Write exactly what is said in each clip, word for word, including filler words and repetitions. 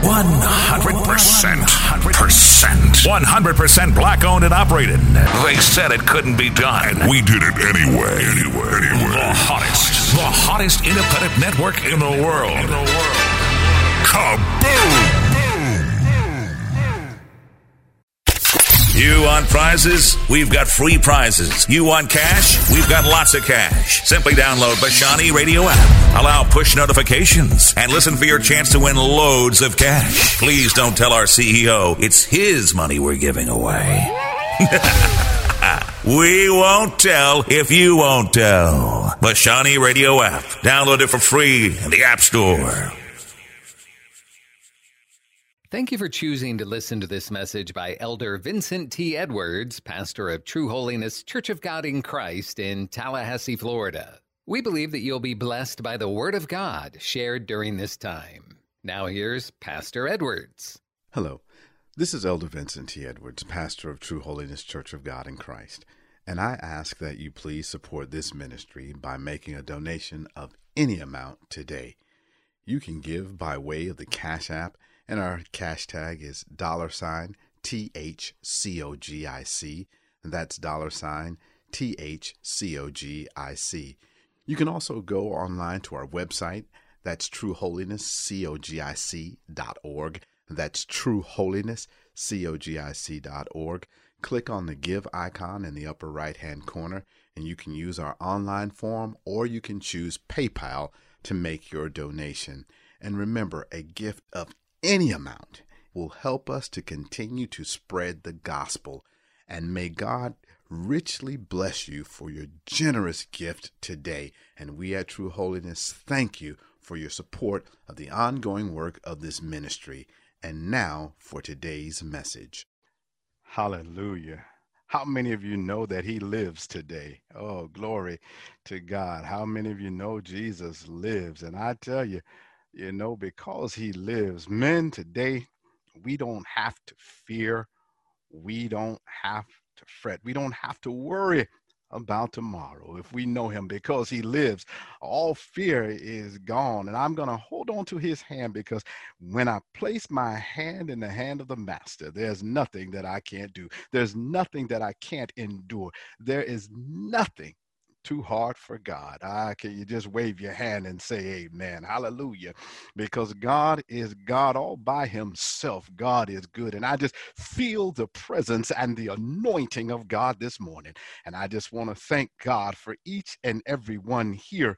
one hundred percent. one hundred percent black owned and operated. They said it couldn't be done. We did it anyway. Anyway, anyway. The hottest, the hottest independent network in the world. In the world. Kaboom! You want prizes? We've got free prizes. You want cash? We've got lots of cash. Simply download Bashani Radio app. Allow push notifications and listen for your chance to win loads of cash. Please don't tell our C E O it's his money we're giving away. We won't tell if you won't tell. Bashani Radio app. Download it for free in the App Store. Thank you for choosing to listen to this message by Elder Vincent T. Edwards, pastor of True Holiness Church of God in Christ in Tallahassee, Florida. We believe that you'll be blessed by the Word of God shared during this time. Now here's Pastor Edwards. Hello, this is Elder Vincent T. Edwards, pastor of True Holiness Church of God in Christ, and I ask that you please support this ministry by making a donation of any amount today. You can give by way of the Cash App, and our cash tag is dollar sign T H C O G I C. That's dollar sign T H C O G I C. You can also go online to our website. That's true holiness cogic dot org. That's true holiness cogic dot org. Click on the Give icon in the upper right-hand corner, and you can use our online form, or you can choose PayPal to make your donation. And remember, a gift of any amount will help us to continue to spread the gospel. And may God richly bless you for your generous gift today. And we at True Holiness thank you for your support of the ongoing work of this ministry. And now for today's message. Hallelujah. How many of you know that he lives today? Oh, glory to God. How many of you know Jesus lives? And I tell you, you know, because he lives, men, today, we don't have to fear. We don't have to fret. We don't have to worry about tomorrow. If we know him, because he lives, all fear is gone. And I'm going to hold on to his hand, because when I place my hand in the hand of the master, there's nothing that I can't do. There's nothing that I can't endure. There is nothing too hard for God. Ah, can you just wave your hand and say amen? Hallelujah. Because God is God all by himself. God is good. And I just feel the presence and the anointing of God this morning. And I just want to thank God for each and every one here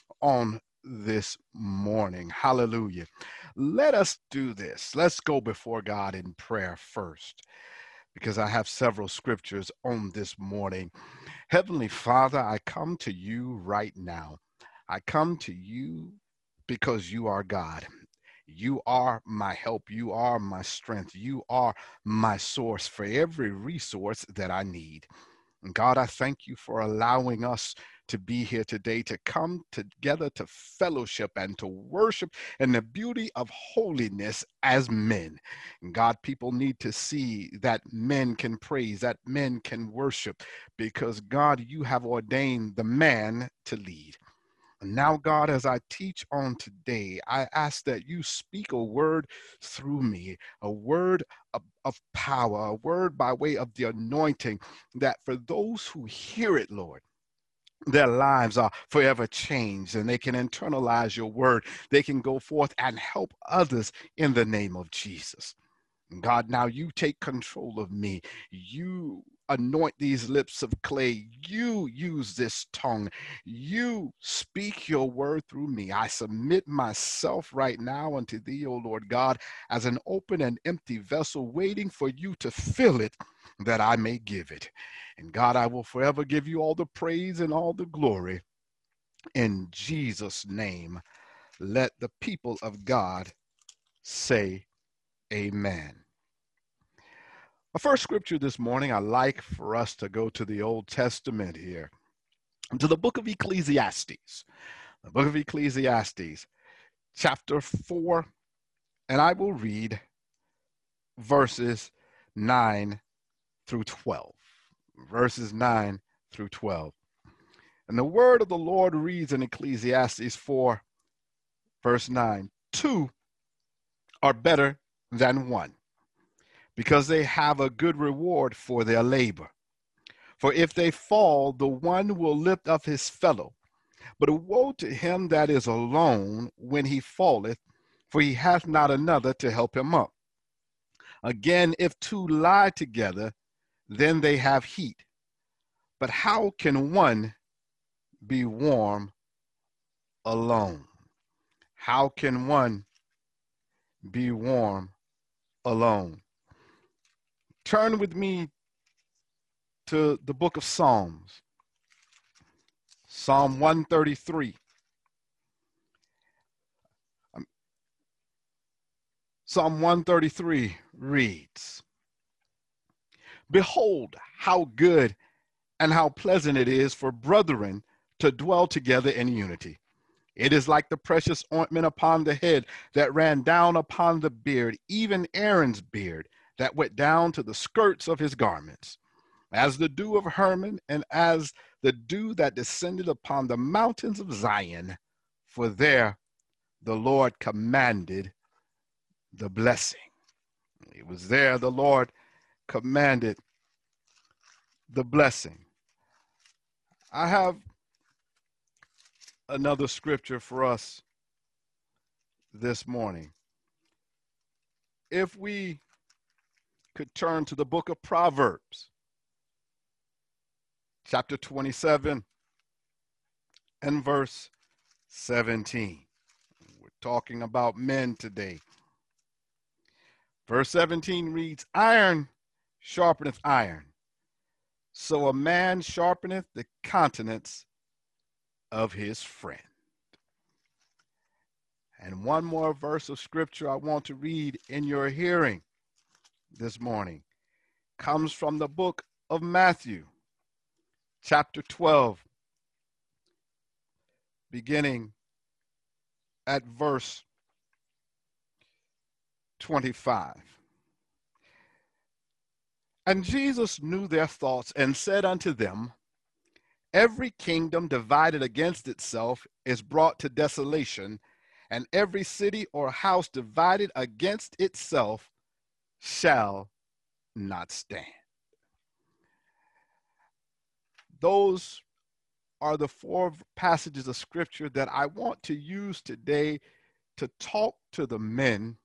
on this morning. Hallelujah. Let us do this. Let's go before God in prayer first, because I have several scriptures on this morning. Heavenly Father, I come to you right now. I come to you because you are God. You are my help. You are my strength. You are my source for every resource that I need. And God, I thank you for allowing us to be here today, to come together to fellowship and to worship in the beauty of holiness as men. And God, people need to see that men can praise, that men can worship, because God, you have ordained the man to lead. And now, God, as I teach on today, I ask that you speak a word through me, a word of, of power, a word by way of the anointing, that for those who hear it, Lord, their lives are forever changed, and they can internalize your word. They can go forth and help others in the name of Jesus. God, now you take control of me. You anoint these lips of clay. You use this tongue. You speak your word through me. I submit myself right now unto thee, O Lord God, as an open and empty vessel, waiting for you to fill it, that I may give it. And God, I will forever give you all the praise and all the glory. In Jesus' name, let the people of God say amen. Our first scripture this morning, I like for us to go to the Old Testament here, to the book of Ecclesiastes. The book of Ecclesiastes, chapter four, and I will read verses nine through twelve. Verses nine through twelve. And the word of the Lord reads in Ecclesiastes four, verse nine, two are better than one, because they have a good reward for their labor. For if they fall, the one will lift up his fellow. But woe to him that is alone when he falleth, for he hath not another to help him up. Again, if two lie together, then they have heat. But how can one be warm alone? How can one be warm alone? Turn with me to the book of Psalms, Psalm one thirty-three. Psalm one thirty-three reads, "Behold, how good and how pleasant it is for brethren to dwell together in unity. It is like the precious ointment upon the head that ran down upon the beard, even Aaron's beard, that went down to the skirts of his garments, as the dew of Hermon, and as the dew that descended upon the mountains of Zion. For there the Lord commanded the blessing." It was there the Lord commanded the blessing. I have another scripture for us this morning. If we could turn to the book of Proverbs, chapter twenty-seven and verse seventeen. We're talking about men today. Verse seventeen reads, "Iron sharpeneth iron, so a man sharpeneth the countenance of his friend." And one more verse of scripture I want to read in your hearing this morning comes from the book of Matthew, chapter twelve, beginning at verse twenty-five. "And Jesus knew their thoughts and said unto them, Every kingdom divided against itself is brought to desolation, and every city or house divided against itself shall not stand." Those are the four passages of scripture that I want to use today to talk to the men,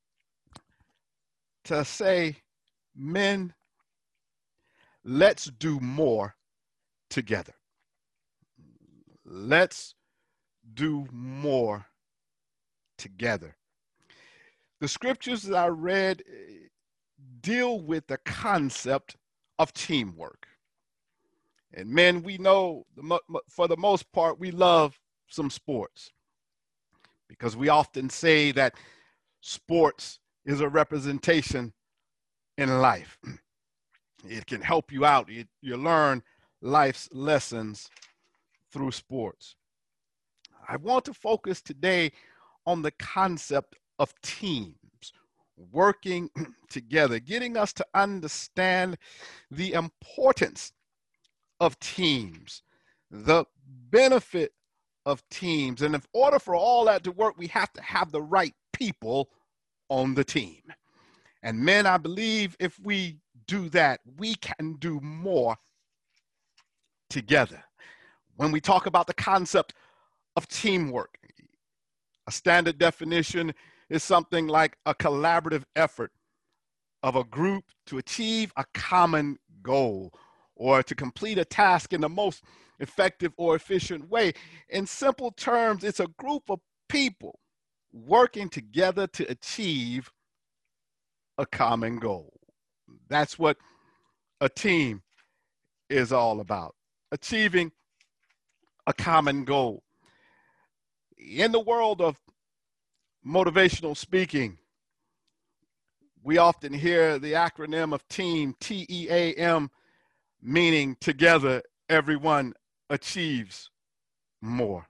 to say, men, let's do more together. Let's do more together. The scriptures that I read deal with the concept of teamwork. And men, we know for the most part, we love some sports, because we often say that sports is a representation in life. It can help you out. You, you learn life's lessons through sports. I want to focus today on the concept of teams, working together, getting us to understand the importance of teams, the benefit of teams. And in order for all that to work, we have to have the right people on the team. And men, I believe if we do that, we can do more together. When we talk about the concept of teamwork, a standard definition is something like a collaborative effort of a group to achieve a common goal or to complete a task in the most effective or efficient way. In simple terms, it's a group of people working together to achieve a common goal. That's what a team is all about, achieving a common goal. In the world of motivational speaking, we often hear the acronym of TEAM, T E A M, meaning together everyone achieves more.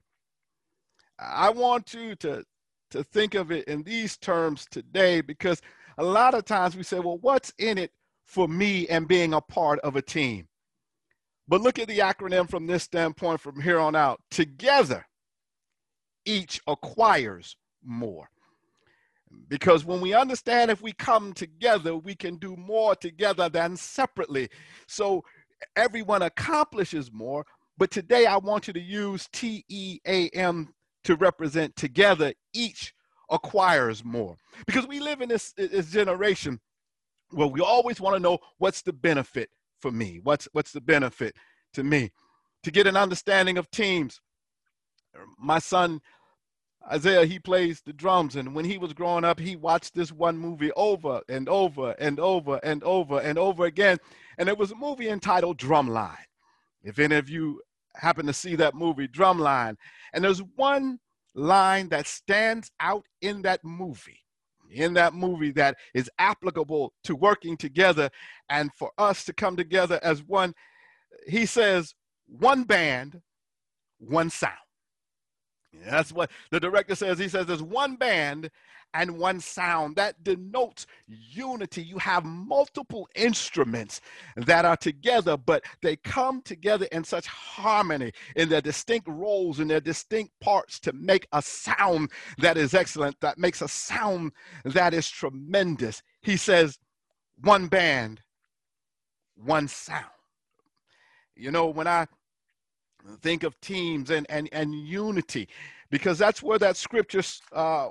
I want you to, to think of it in these terms today, because a lot of times we say, well, what's in it for me and being a part of a team? But look at the acronym from this standpoint from here on out. Together, each acquires more. Because when we understand if we come together, we can do more together than separately. So everyone accomplishes more. But today I want you to use T E A M to represent together. Each acquires more. Because we live in this, this generation where we always want to know what's the benefit for me? What's, what's the benefit to me? To get an understanding of teams. My son Isaiah, he plays the drums, and when he was growing up, he watched this one movie over and over and over and over and over again, and it was a movie entitled Drumline. If any of you happen to see that movie, Drumline, and there's one line that stands out in that movie, in that movie that is applicable to working together and for us to come together as one. He says, one band, one sound. That's what the director says. He says there's one band and one sound. That denotes unity. You have multiple instruments that are together, but they come together in such harmony in their distinct roles, in their distinct parts to make a sound that is excellent, that makes a sound that is tremendous. He says one band, one sound. You know, when I think of teams and, and, and unity, because that's where that scripture uh,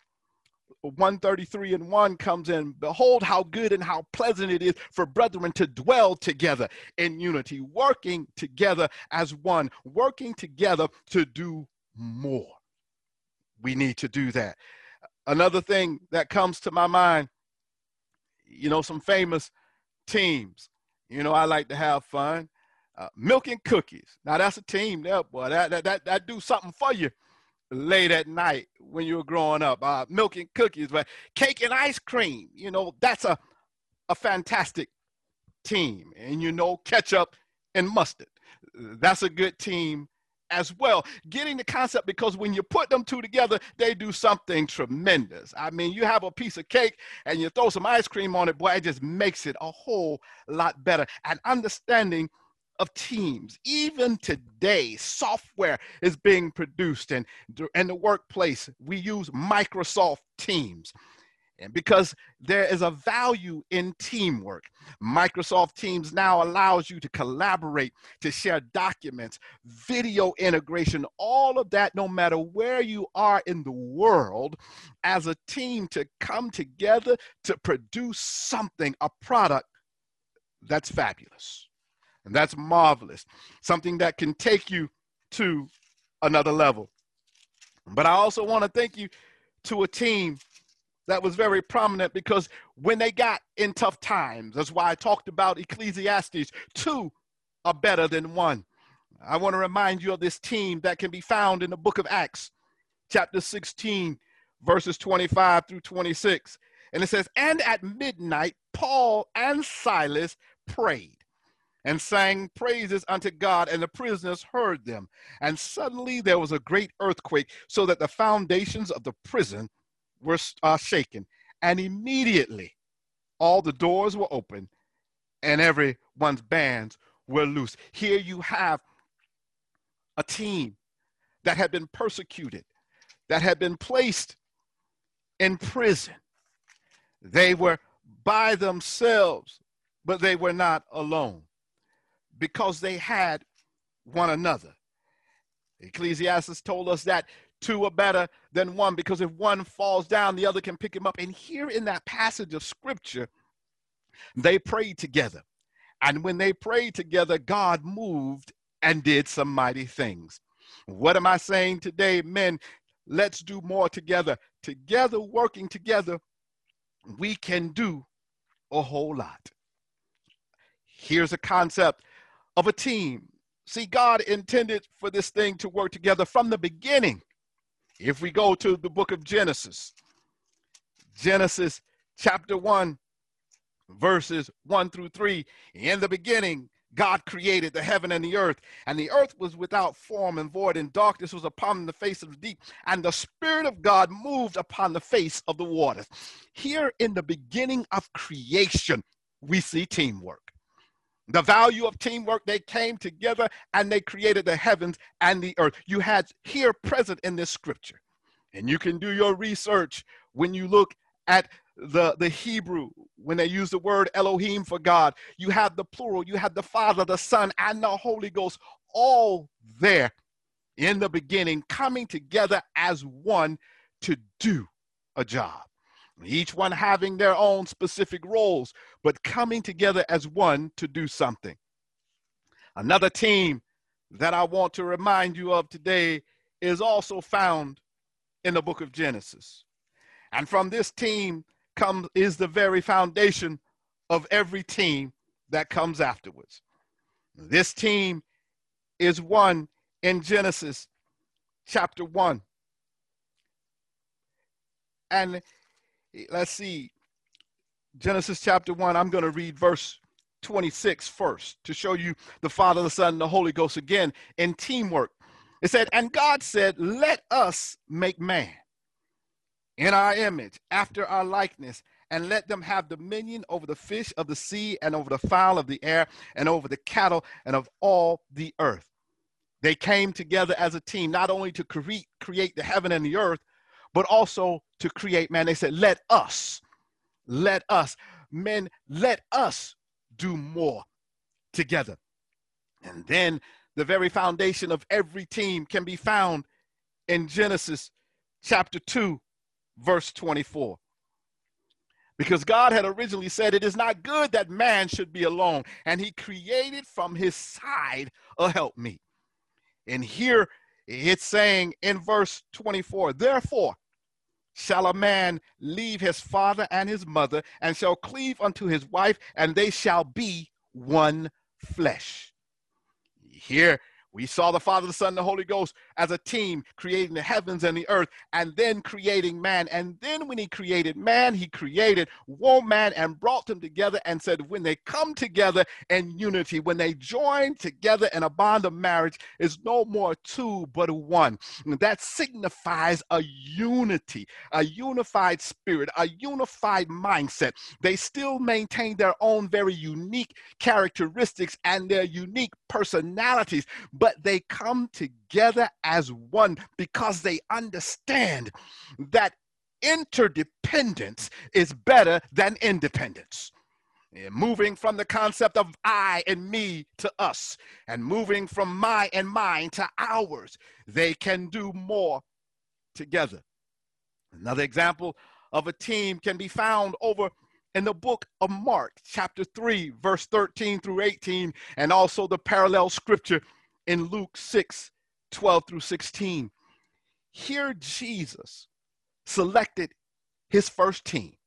one thirty-three and one comes in. Behold how good and how pleasant it is for brethren to dwell together in unity, working together as one, working together to do more. We need to do that. Another thing that comes to my mind, you know, some famous teams. You know, I like to have fun. Uh, milk and cookies. Now that's a team there, boy. That, that, that, that do something for you late at night when you were growing up. Uh, milk and cookies, but cake and ice cream, you know, that's a, a fantastic team. And, you know, ketchup and mustard. That's a good team as well. Getting the concept, because when you put them two together, they do something tremendous. I mean, you have a piece of cake and you throw some ice cream on it, boy, it just makes it a whole lot better. And understanding of teams. Even today, software is being produced, and in the workplace, we use Microsoft Teams. And because there is a value in teamwork, Microsoft Teams now allows you to collaborate, to share documents, video integration, all of that, no matter where you are in the world, as a team to come together to produce something, a product that's fabulous. And that's marvelous, something that can take you to another level. But I also want to thank you to a team that was very prominent, because when they got in tough times, that's why I talked about Ecclesiastes, two are better than one. I want to remind you of this team that can be found in the book of Acts, chapter sixteen, verses twenty-five through twenty-six. And it says, and at midnight, Paul and Silas prayed and sang praises unto God, and the prisoners heard them. And suddenly there was a great earthquake, so that the foundations of the prison were uh, shaken. And immediately all the doors were open, and everyone's bands were loose. Here you have a team that had been persecuted, that had been placed in prison. They were by themselves, but they were not alone, because they had one another. Ecclesiastes told us that two are better than one, because if one falls down, the other can pick him up. And here in that passage of scripture, they prayed together. And when they prayed together, God moved and did some mighty things. What am I saying today? Men, let's do more together. Together, working together, we can do a whole lot. Here's a concept of a team. See, God intended for this thing to work together from the beginning. If we go to the book of Genesis, Genesis chapter one, verses one through three, in the beginning, God created the heaven and the earth, and the earth was without form and void, and darkness was upon the face of the deep, and the Spirit of God moved upon the face of the waters. Here in the beginning of creation, we see teamwork. The value of teamwork, they came together and they created the heavens and the earth. You had here present in this scripture, and you can do your research When you look at the, the Hebrew, when they use the word Elohim for God, you have the plural, you have the Father, the Son, and the Holy Ghost all there in the beginning, coming together as one to do a job. Each one having their own specific roles, but coming together as one to do something. Another team that I want to remind you of today is also found in the book of Genesis. And from this team comes is the very foundation of every team that comes afterwards. This team is one in Genesis chapter one. And let's see, Genesis chapter one, I'm going to read verse twenty-six first to show you the Father, the Son, and the Holy Ghost again in teamwork. It said, and God said, let us make man in our image, after our likeness, and let them have dominion over the fish of the sea and over the fowl of the air and over the cattle and of all the earth. They came together as a team, not only to create, create the heaven and the earth, but also to create man. They said, let us, let us, men, let us do more together. And then the very foundation of every team can be found in Genesis chapter two, verse twenty-four. Because God had originally said, it is not good that man should be alone, and he created from his side a helpmeet. And here it's saying in verse twenty-four, therefore shall a man leave his father and his mother, and shall cleave unto his wife, and they shall be one flesh. Here we saw the Father, the Son, and the Holy Ghost as a team creating the heavens and the earth, and then creating man. And then when he created man, he created woman and brought them together and said, when they come together in unity, when they join together in a bond of marriage, is no more two, but one. And that signifies a unity, a unified spirit, a unified mindset. They still maintain their own very unique characteristics and their unique personalities, but But they come together as one because they understand that interdependence is better than independence. And moving from the concept of I and me to us, and moving from my and mine to ours, they can do more together. Another example of a team can be found over in the book of Mark, chapter three, verse thirteen through eighteen, and also the parallel scripture in Luke six, twelve through sixteen. Here Jesus selected his first team,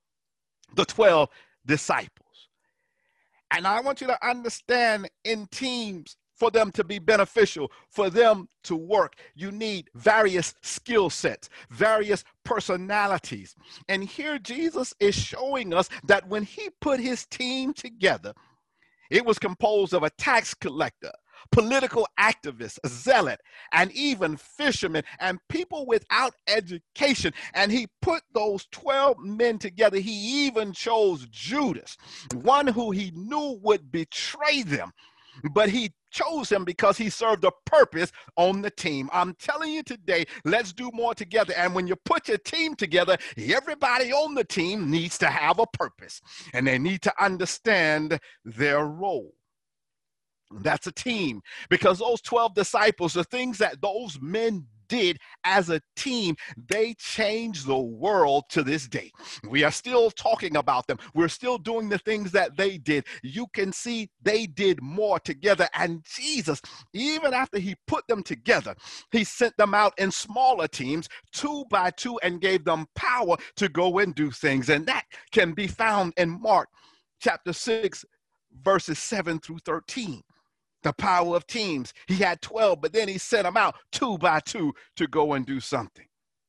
the twelve disciples. And I want you to understand, in teams, for them to be beneficial, for them to work, you need various skill sets, various personalities. And here Jesus is showing us that when he put his team together, it was composed of a tax collector, political activists, a zealot, and even fishermen and people without education. And he put those twelve men together. He even chose Judas, one who he knew would betray them. But he chose him because he served a purpose on the team. I'm telling you today, let's do more together. And when you put your team together, everybody on the team needs to have a purpose, and they need to understand their role. That's a team, because those twelve disciples, the things that those men did as a team, they changed the world to this day. We are still talking about them. We're still doing the things that they did. You can see they did more together. And Jesus, even after he put them together, he sent them out in smaller teams, two by two, and gave them power to go and do things. And that can be found in Mark chapter six, verses seven through thirteen. The power of teams. He had twelve, but then he sent them out two by two to go and do something.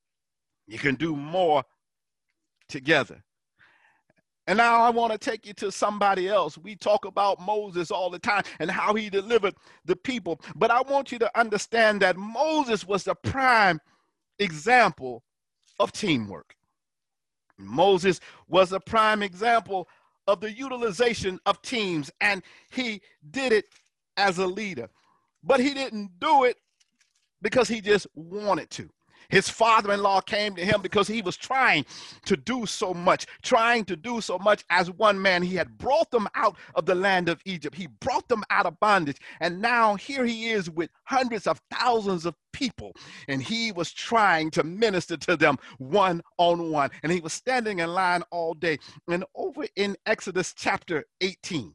You can do more together. And now I want to take you to somebody else. We talk about Moses all the time and how he delivered the people. But I want you to understand that Moses was the prime example of teamwork. Moses was a prime example of the utilization of teams, and he did it as a leader. But he didn't do it because he just wanted to. His father-in-law came to him because he was trying to do so much, trying to do so much as one man. He had brought them out of the land of Egypt. He brought them out of bondage. And now here he is with hundreds of thousands of people. And he was trying to minister to them one on one. And he was standing in line all day. And over in Exodus chapter eighteen,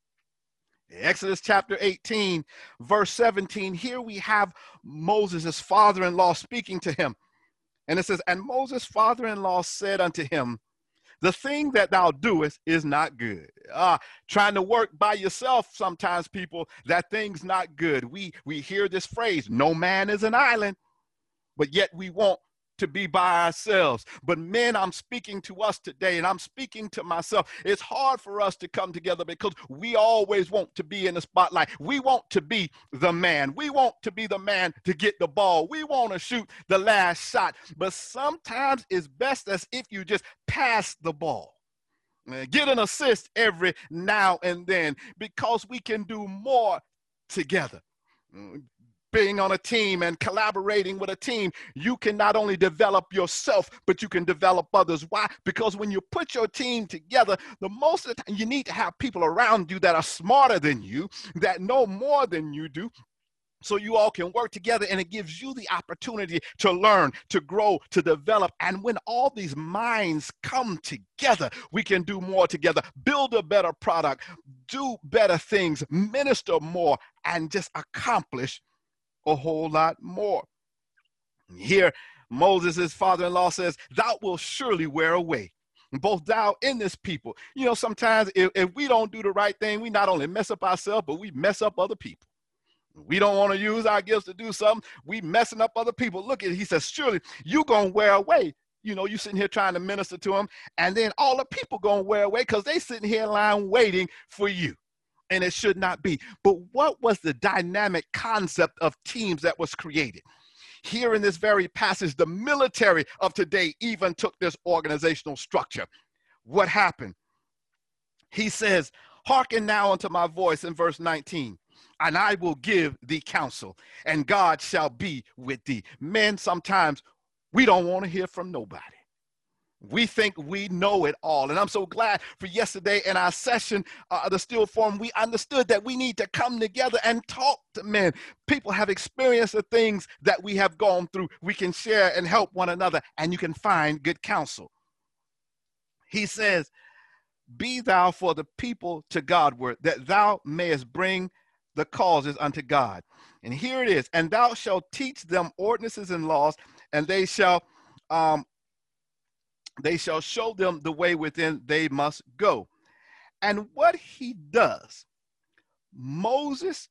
Exodus chapter eighteen, verse seventeen, here we have Moses, his father-in-law, speaking to him. And it says, and Moses' father-in-law said unto him, the thing that thou doest is not good. Uh, trying to work by yourself, sometimes, people, that thing's not good. We, we hear this phrase, no man is an island, but yet we want to be by ourselves. But men, I'm speaking to us today, and I'm speaking to myself. It's hard for us to come together because we always want to be in the spotlight. We want to be the man. We want to be the man to get the ball. We want to shoot the last shot. But sometimes it's best as if you just pass the ball. Get an assist every now and then, because we can do more together. Being on a team and collaborating with a team, you can not only develop yourself, but you can develop others. Why? Because when you put your team together, the most of the time you need to have people around you that are smarter than you, that know more than you do, so you all can work together, and it gives you the opportunity to learn, to grow, to develop. And when all these minds come together, we can do more together, build a better product, do better things, minister more, and just accomplish a whole lot more. Here, Moses' father-in-law says, thou wilt surely wear away, both thou and this people. You know, sometimes if, if we don't do the right thing, we not only mess up ourselves, but we mess up other people. We don't want to use our gifts to do something. We messing up other people. Look at it. He says, surely you going to wear away. You know, you sitting here trying to minister to them, and then all the people going to wear away because they sitting here in line waiting for you. And it should not be. But what was the dynamic concept of teams that was created? Here in this very passage, the military of today even took this organizational structure. What happened? He says, hearken now unto my voice in verse nineteen, and I will give thee counsel, and God shall be with thee. Men, sometimes we don't want to hear from nobody. We think we know it all. And I'm so glad for yesterday in our session, uh, the Still Forum, we understood that we need to come together and talk to men. People have experienced the things that we have gone through. We can share and help one another, and you can find good counsel. He says, be thou for the people to Godward, that thou mayest bring the causes unto God. And here it is, and thou shalt teach them ordinances and laws, and they shall um, They shall show them the way within they must go. And what he does, Moses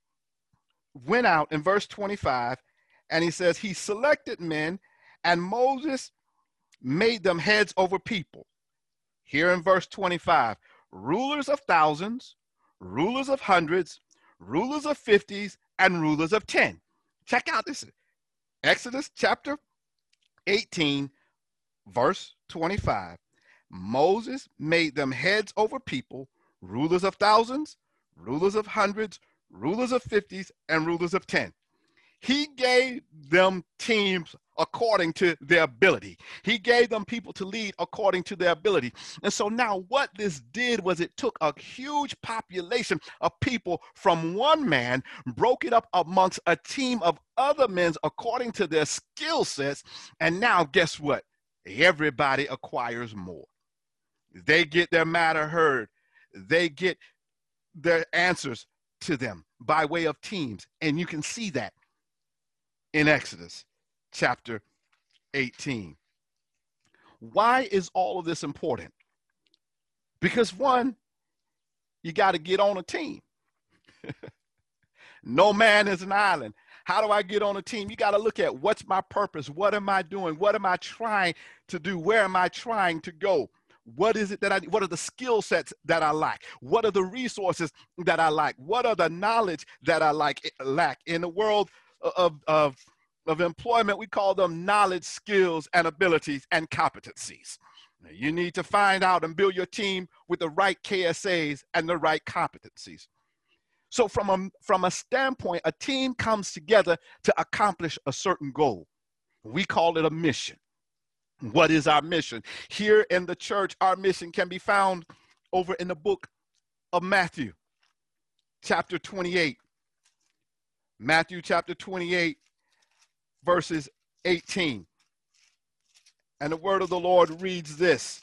went out in verse twenty-five, and he says he selected men, and Moses made them heads over people. Here in verse twenty-five, rulers of thousands, rulers of hundreds, rulers of fifties, and rulers of ten. Check out this. Exodus chapter eighteen, verse twenty-five, Moses made them heads over people, rulers of thousands, rulers of hundreds, rulers of fifties, and rulers of ten. He gave them teams according to their ability. He gave them people to lead according to their ability. And so now what this did was it took a huge population of people from one man, broke it up amongst a team of other men according to their skill sets. And now guess what? Everybody acquires more. They get their matter heard. They get their answers to them by way of teams. And you can see that in Exodus chapter eighteen. Why is all of this important? Because one, you got to get on a team. No man is an island. How do I get on a team? You got to look at what's my purpose? What am I doing? What am I trying to do? Where am I trying to go? What is it that I, what are the skill sets that I lack? What are the resources that I lack? What are the knowledge that I like, lack? In the world of, of, of employment, we call them knowledge, skills, and abilities and competencies. Now, you need to find out and build your team with the right K S As and the right competencies. So from a, from a standpoint, a team comes together to accomplish a certain goal. We call it a mission. What is our mission? Here in the church, our mission can be found over in the book of Matthew, chapter twenty-eight. Matthew chapter twenty-eight, verses eighteen. And the word of the Lord reads this.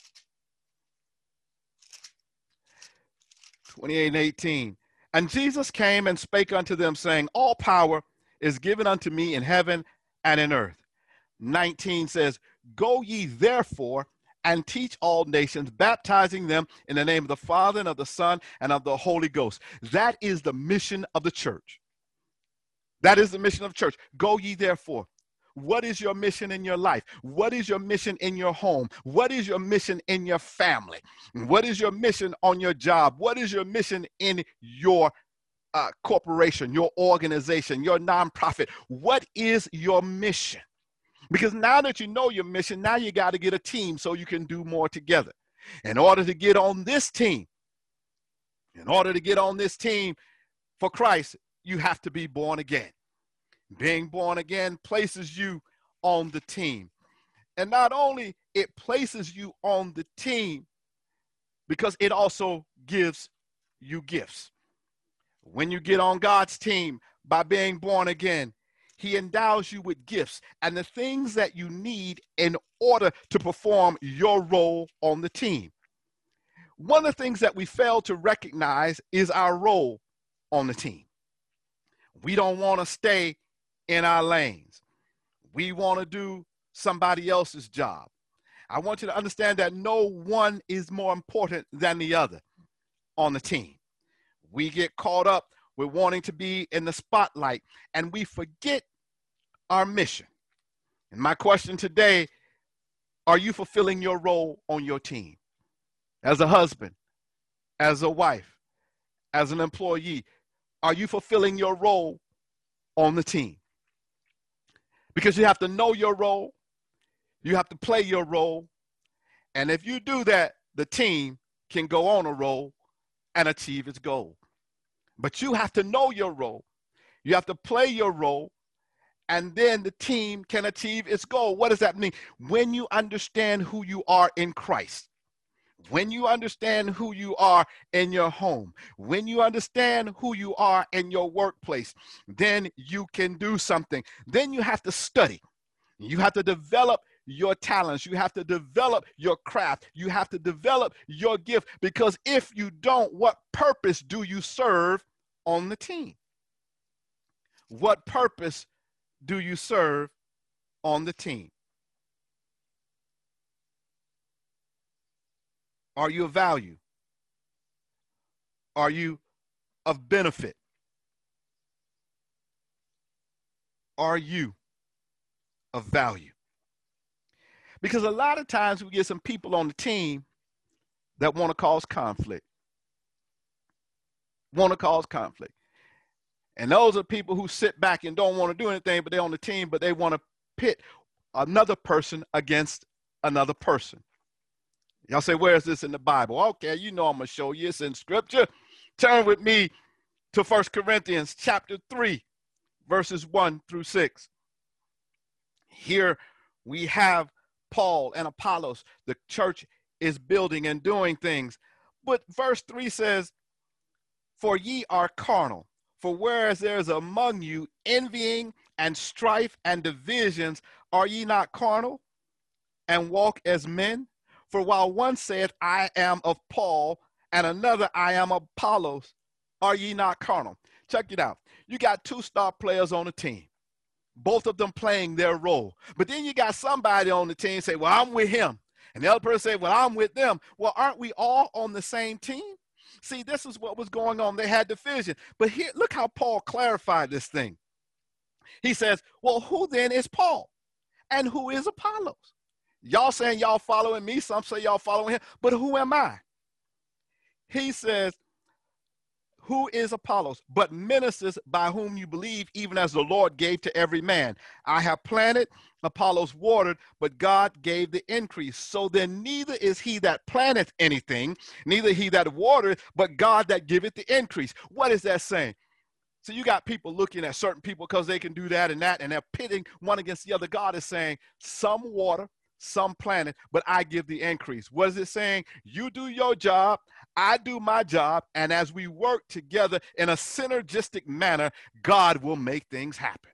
twenty-eight and eighteen. And Jesus came and spake unto them, saying, all power is given unto me in heaven and in earth. nineteen says, go ye therefore and teach all nations, baptizing them in the name of the Father and of the Son and of the Holy Ghost. That is the mission of the church. That is the mission of the church. Go ye therefore. What is your mission in your life? What is your mission in your home? What is your mission in your family? What is your mission on your job? What is your mission in your uh, corporation, your organization, your nonprofit? What is your mission? Because now that you know your mission, now you got to get a team so you can do more together. In order to get on this team, in order to get on this team for Christ, you have to be born again. Being born again places you on the team. And not only it places you on the team, because it also gives you gifts. When you get on God's team by being born again, he endows you with gifts and the things that you need in order to perform your role on the team. One of the things that we fail to recognize is our role on the team. We don't want to stay in our lanes. We want to do somebody else's job. I want you to understand that no one is more important than the other on the team. We get caught up with wanting to be in the spotlight and we forget our mission. And my question today, are you fulfilling your role on your team? As a husband, as a wife, as an employee, are you fulfilling your role on the team? Because you have to know your role, you have to play your role, and if you do that, the team can go on a roll and achieve its goal. But you have to know your role, you have to play your role, and then the team can achieve its goal. What does that mean? When you understand who you are in Christ, when you understand who you are in your home, when you understand who you are in your workplace, then you can do something. Then you have to study. You have to develop your talents. You have to develop your craft. You have to develop your gift, because if you don't, what purpose do you serve on the team? What purpose do you serve on the team? Are you of value? Are you of benefit? Are you of value? Because a lot of times we get some people on the team that want to cause conflict. Want to cause conflict. And those are people who sit back and don't want to do anything, but they're on the team, but they want to pit another person against another person. Y'all say, where is this in the Bible? Okay, you know I'm going to show you. It's in Scripture. Turn with me to First Corinthians chapter three, verses one through six. Here we have Paul and Apollos. The church is building and doing things. But verse three says, for ye are carnal. For whereas there is among you envying and strife and divisions, are ye not carnal and walk as men? For while one saith, I am of Paul, and another, I am of Apollos, are ye not carnal? Check it out. You got two star players on the team, both of them playing their role. But then you got somebody on the team say, well, I'm with him. And the other person say, well, I'm with them. Well, aren't we all on the same team? See, this is what was going on. They had division. But here, look how Paul clarified this thing. He says, well, who then is Paul? And who is Apollos? Y'all saying y'all following me. Some say y'all following him. But who am I? He says, who is Apollos? But ministers by whom you believe, even as the Lord gave to every man. I have planted, Apollos watered, but God gave the increase. So then neither is he that planteth anything, neither he that watereth, but God that giveth the increase. What is that saying? So you got people looking at certain people because they can do that and that, and they're pitting one against the other. God is saying, some water, some planet, but I give the increase. What is it saying? You do your job, I do my job, and as we work together in a synergistic manner, God will make things happen.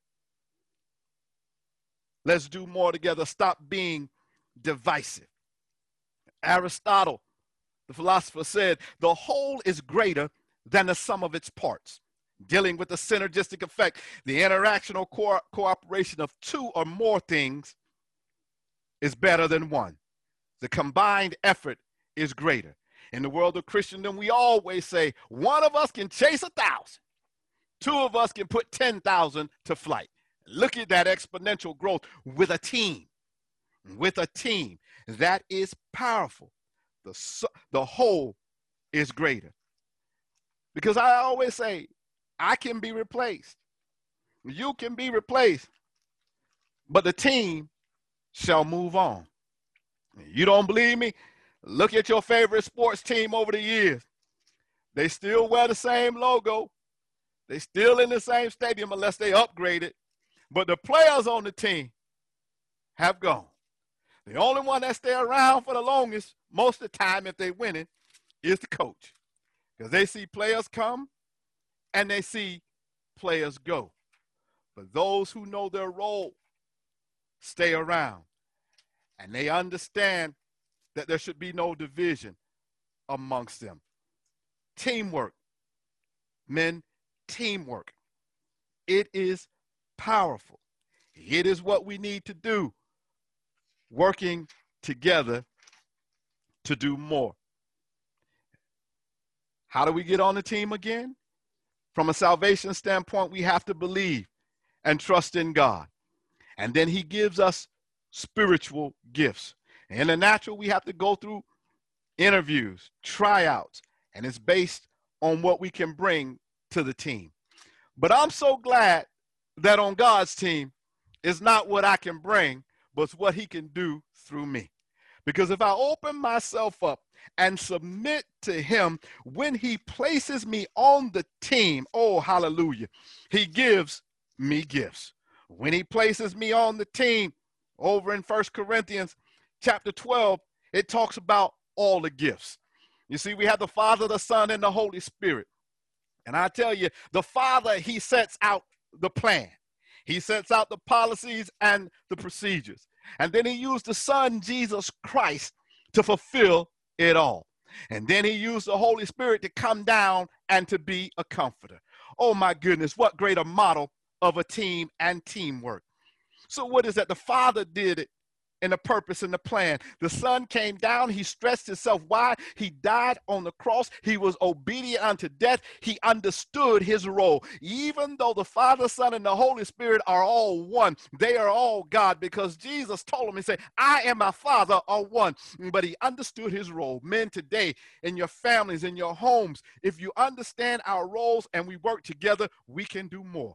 Let's do more together. Stop being divisive. Aristotle, the philosopher, said, the whole is greater than the sum of its parts. Dealing with the synergistic effect, the interaction or co- cooperation of two or more things is better than one. The combined effort is greater. In the world of Christendom, we always say, one of us can chase a thousand. Two of us can put ten thousand to flight. Look at that exponential growth with a team. With a team. That is powerful. The, the whole is greater. Because I always say, I can be replaced. You can be replaced. But the team shall move on. You don't believe me? Look at your favorite sports team over the years. They still wear the same logo. They still in the same stadium unless they upgraded. But the players on the team have gone. The only one that stay around for the longest, most of the time if they winning, is the coach. Because they see players come and they see players go. But those who know their role stay around. And they understand that there should be no division amongst them. Teamwork. Men, teamwork. It is powerful. It is what we need to do. Working together to do more. How do we get on the team again? From a salvation standpoint, we have to believe and trust in God. And then he gives us spiritual gifts. In the natural, we have to go through interviews, tryouts, and it's based on what we can bring to the team. But I'm so glad that on God's team, it's not what I can bring, but it's what he can do through me. Because if I open myself up and submit to him, when he places me on the team, oh, hallelujah, he gives me gifts. When he places me on the team, over in First Corinthians chapter twelve, it talks about all the gifts. You see, we have the Father, the Son, and the Holy Spirit. And I tell you, the Father, he sets out the plan. He sets out the policies and the procedures. And then he used the Son, Jesus Christ, to fulfill it all. And then he used the Holy Spirit to come down and to be a comforter. Oh my goodness, what greater model of a team and teamwork. So what is that? The Father did it in the purpose and the plan. The Son came down. He stretched himself wide. He died on the cross. He was obedient unto death. He understood his role. Even though the Father, Son, and the Holy Spirit are all one, they are all God, because Jesus told him, he said, I and my Father are one. But he understood his role. Men, today, in your families, in your homes, if you understand our roles and we work together, we can do more.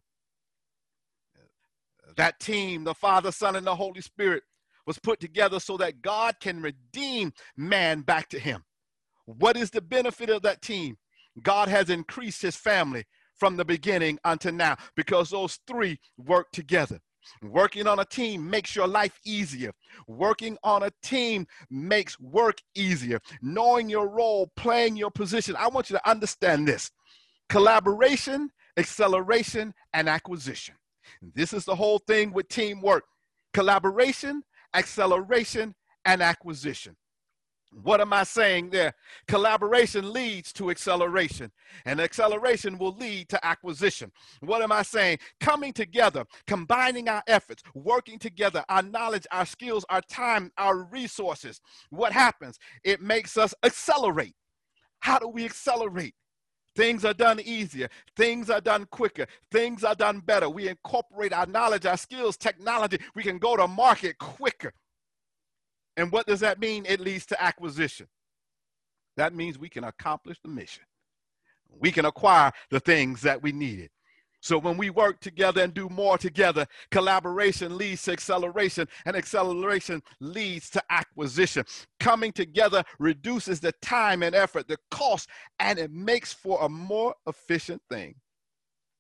That team, the Father, Son, and the Holy Spirit, was put together so that God can redeem man back to him. What is the benefit of that team? God has increased his family from the beginning until now because those three work together. Working on a team makes your life easier. Working on a team makes work easier. Knowing your role, playing your position. I want you to understand this. Collaboration, acceleration, and acquisition. This is the whole thing with teamwork. Collaboration, acceleration, and acquisition. What am I saying there? Collaboration leads to acceleration, and acceleration will lead to acquisition. What am I saying? Coming together, combining our efforts, working together, our knowledge, our skills, our time, our resources. What happens? It makes us accelerate. How do we accelerate? Things are done easier. Things are done quicker. Things are done better. We incorporate our knowledge, our skills, technology. We can go to market quicker. And what does that mean? It leads to acquisition. That means we can accomplish the mission. We can acquire the things that we needed. So when we work together and do more together, collaboration leads to acceleration, and acceleration leads to acquisition. Coming together reduces the time and effort, the cost, and it makes for a more efficient thing.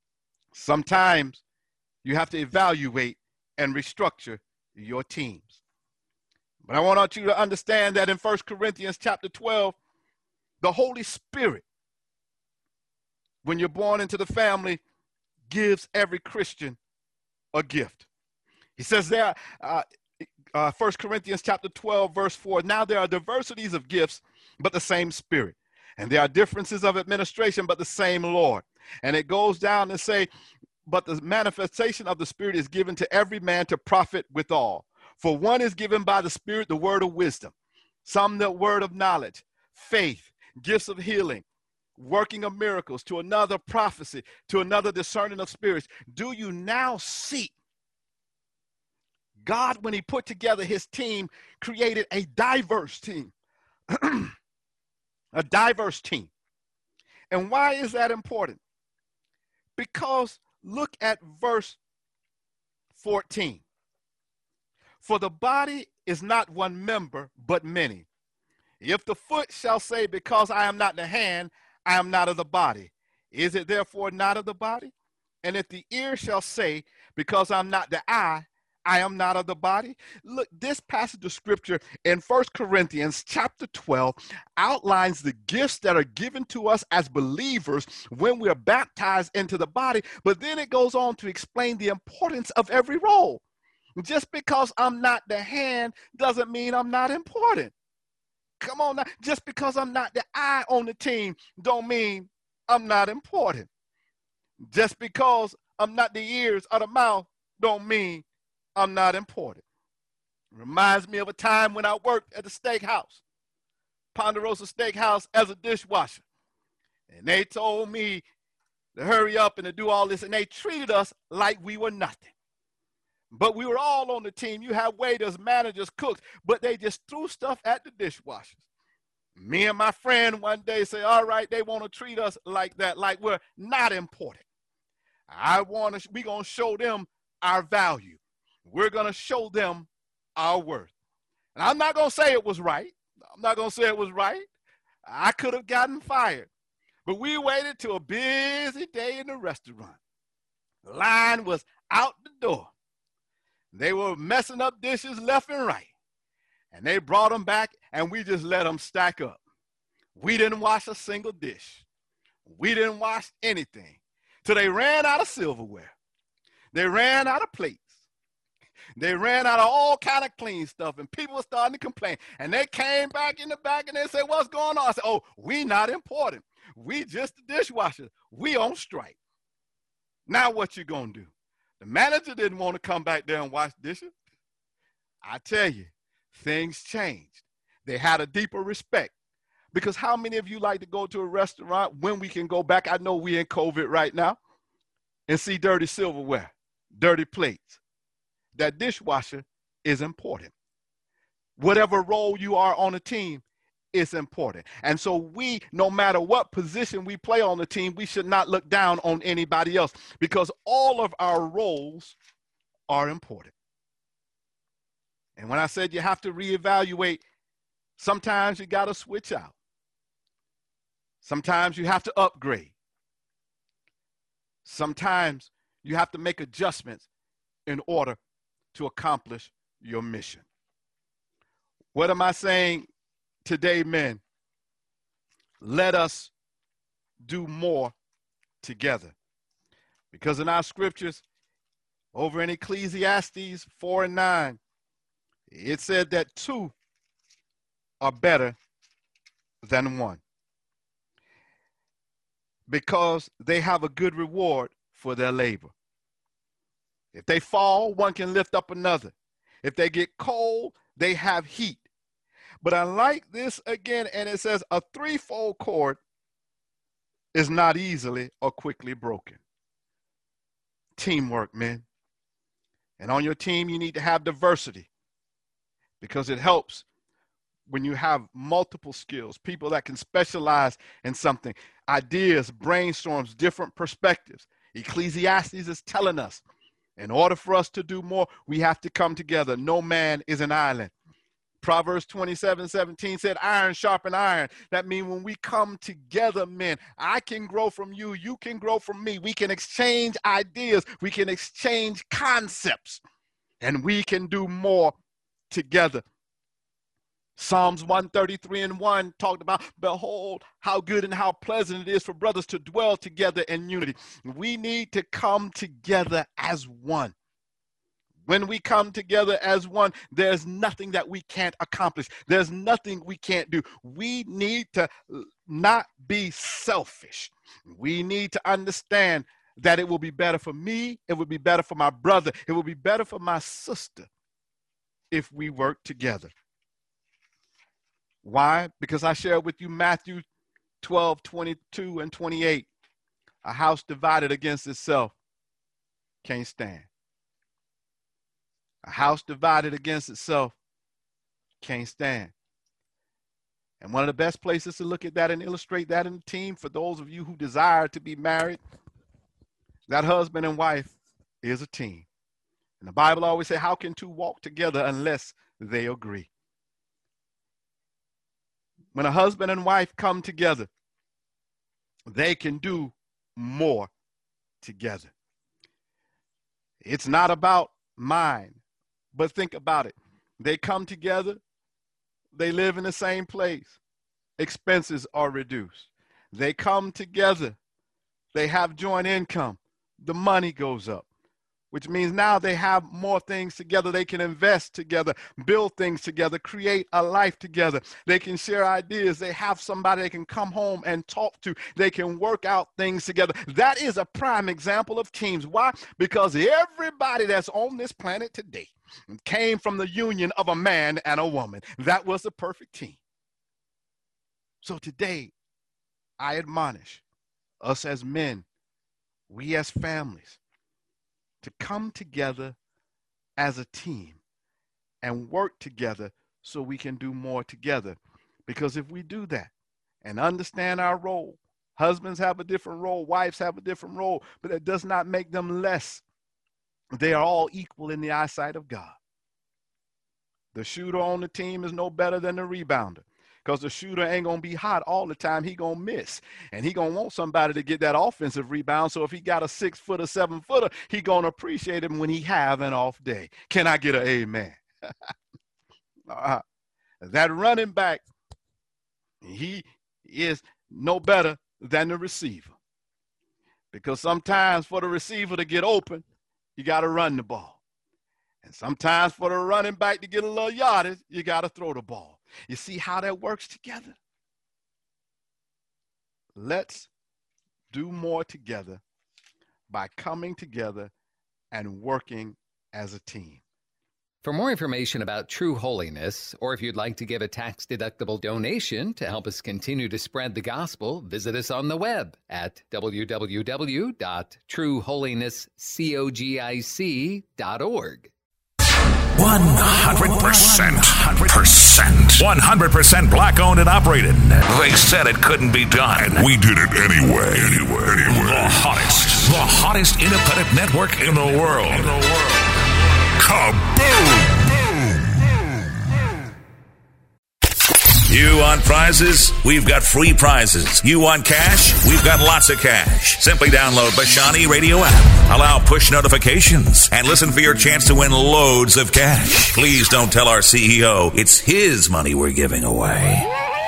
Sometimes you have to evaluate and restructure your teams. But I want you to understand that in First Corinthians chapter twelve, the Holy Spirit, when you're born into the family, gives every Christian a gift. He says there, uh, uh, First Corinthians chapter twelve, verse four, now there are diversities of gifts, but the same Spirit. And there are differences of administration, but the same Lord. And it goes down to say, but the manifestation of the Spirit is given to every man to profit withal. For one is given by the Spirit the word of wisdom, some the word of knowledge, faith, gifts of healing, working of miracles, to another prophecy, to another discerning of spirits. Do you now see? God, when he put together his team, created a diverse team. A diverse team. And why is that important? Because look at verse fourteen. For the body is not one member, but many. If the foot shall say, because I am not the hand, I am not of the body, is it therefore not of the body? And if the ear shall say, because I'm not the eye, I am not of the body. Look, this passage of scripture in First Corinthians chapter twelve outlines the gifts that are given to us as believers when we are baptized into the body, but then it goes on to explain the importance of every role. Just because I'm not the hand doesn't mean I'm not important. Come on now. Just because I'm not the eye on the team don't mean I'm not important. Just because I'm not the ears or the mouth don't mean I'm not important. Reminds me of a time when I worked at the steakhouse, Ponderosa Steakhouse, as a dishwasher. And they told me to hurry up and to do all this, and they treated us like we were nothing. But we were all on the team. You have waiters, managers, cooks, but they just threw stuff at the dishwashers. Me and my friend one day say, all right, they want to treat us like that, like we're not important. I want to, we're going to show them our value. We're going to show them our worth. And I'm not going to say it was right. I'm not going to say it was right. I could have gotten fired. But we waited till a busy day in the restaurant. The line was out the door. They were messing up dishes left and right. And they brought them back, and we just let them stack up. We didn't wash a single dish. We didn't wash anything. Till they ran out of silverware. They ran out of plates. They ran out of all kind of clean stuff, and people were starting to complain. And they came back in the back, and they said, what's going on? I said, oh, we not important. We just the dishwashers. We on strike. Now what you going to do? The manager didn't want to come back there and wash dishes. I tell you, things changed. They had a deeper respect. Because how many of you like to go to a restaurant when we can go back? I know we in COVID right now, and see dirty silverware, dirty plates. That dishwasher is important. Whatever role you are on a team is important. And so we, no matter what position we play on the team, we should not look down on anybody else, because all of our roles are important. And when I said you have to reevaluate, sometimes you got to switch out. Sometimes you have to upgrade. Sometimes you have to make adjustments in order to accomplish your mission. What am I saying today, men? Let us do more together. Because in our scriptures, over in Ecclesiastes four and nine, it said that two are better than one, because they have a good reward for their labor. If they fall, one can lift up another. If they get cold, they have heat. But I like this again, and it says a threefold cord is not easily or quickly broken. Teamwork, men. And on your team, you need to have diversity, because it helps when you have multiple skills, people that can specialize in something, ideas, brainstorms, different perspectives. Ecclesiastes is telling us, in order for us to do more, we have to come together. No man is an island. Proverbs twenty-seven seventeen said, iron sharpen iron. That means when we come together, men, I can grow from you, you can grow from me. We can exchange ideas, we can exchange concepts, and we can do more together. Psalms one thirty-three and one talked about, behold, how good and how pleasant it is for brothers to dwell together in unity. We need to come together as one. When we come together as one, there's nothing that we can't accomplish. There's nothing we can't do. We need to not be selfish. We need to understand that it will be better for me, it will be better for my brother, it will be better for my sister if we work together. Why? Because I shared with you Matthew twelve, twenty-two and twenty-eight. A house divided against itself can't stand. A house divided against itself can't stand. And one of the best places to look at that and illustrate that in the team, for those of you who desire to be married, that husband and wife is a team. And the Bible always says, how can two walk together unless they agree? When a husband and wife come together, they can do more together. It's not about mine, but think about it. They come together, they live in the same place. Expenses are reduced. They come together, they have joint income. The money goes up, which means now they have more things together. They can invest together, build things together, create a life together. They can share ideas. They have somebody they can come home and talk to. They can work out things together. That is a prime example of teams. Why? Because everybody that's on this planet today came from the union of a man and a woman. That was the perfect team. So today, I admonish us as men, we as families, to come together as a team and work together so we can do more together. Because if we do that and understand our role, husbands have a different role, wives have a different role, but it does not make them less. They are all equal in the eyesight of God. The shooter on the team is no better than the rebounder, because the shooter ain't going to be hot all the time. He going to miss. And he going to want somebody to get that offensive rebound. So if he got a six-footer, seven-footer, he going to appreciate him when he have an off day. Can I get an amen? uh, that running back, he is no better than the receiver. Because sometimes for the receiver to get open, you got to run the ball. And sometimes for the running back to get a little yardage, you got to throw the ball. You see how that works together? Let's do more together by coming together and working as a team. For more information about True Holiness, or if you'd like to give a tax-deductible donation to help us continue to spread the gospel, visit us on the web at w w w dot true holiness cogic dot org. one hundred percent. one hundred percent black owned and operated. They said it couldn't be done. We did it anyway. Anyway, anyway. The hottest. The hottest independent network in the world. In the world. Kaboom! You want prizes? We've got free prizes. You want cash? We've got lots of cash. Simply download Bashani Radio app. Allow push notifications and listen for your chance to win loads of cash. Please don't tell our C E O it's his money we're giving away.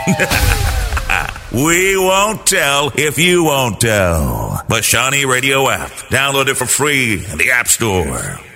We won't tell if you won't tell. Bashani Radio app. Download it for free in the App Store.